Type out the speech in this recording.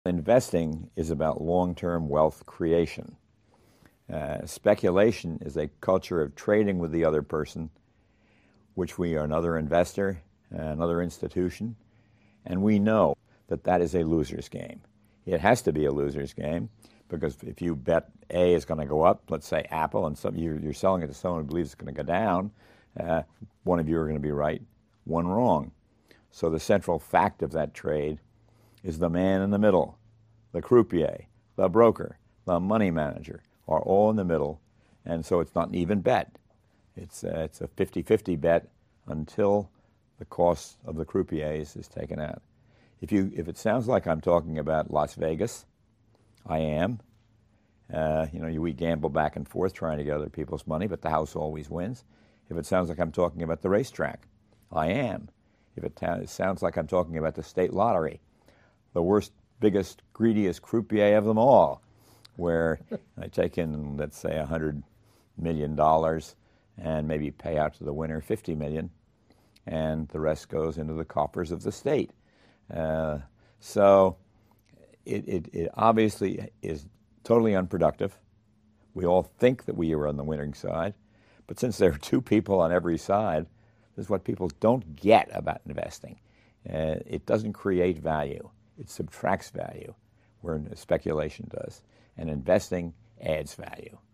Investing is about long-term wealth creation. Speculation is a culture of trading with the other person, which we are another investor, another institution, and we know that that is a loser's game. It has to be a loser's game because if you bet A is going to go up, let's say Apple, and you're selling it to someone who believes it's going to go down, one of you are going to be right, one wrong. So the central fact of that trade is the man in the middle, the croupier, the broker, the money manager are all in the middle, and so it's not an even bet. It's a 50-50 bet until the cost of the croupiers is taken out. If it sounds like I'm talking about Las Vegas, I am. We gamble back and forth trying to get other people's money, but the house always wins. If it sounds like I'm talking about the racetrack, I am. If it sounds like I'm talking about the state lottery, the worst, biggest, greediest croupier of them all, where I take in, let's say, $100 million and maybe pay out to the winner $50 million, and the rest goes into the coffers of the state. So it obviously is totally unproductive. We all think that we are on the winning side, but since there are two people on every side, this is what people don't get about investing. It doesn't create value. It subtracts value, where speculation does. And investing adds value.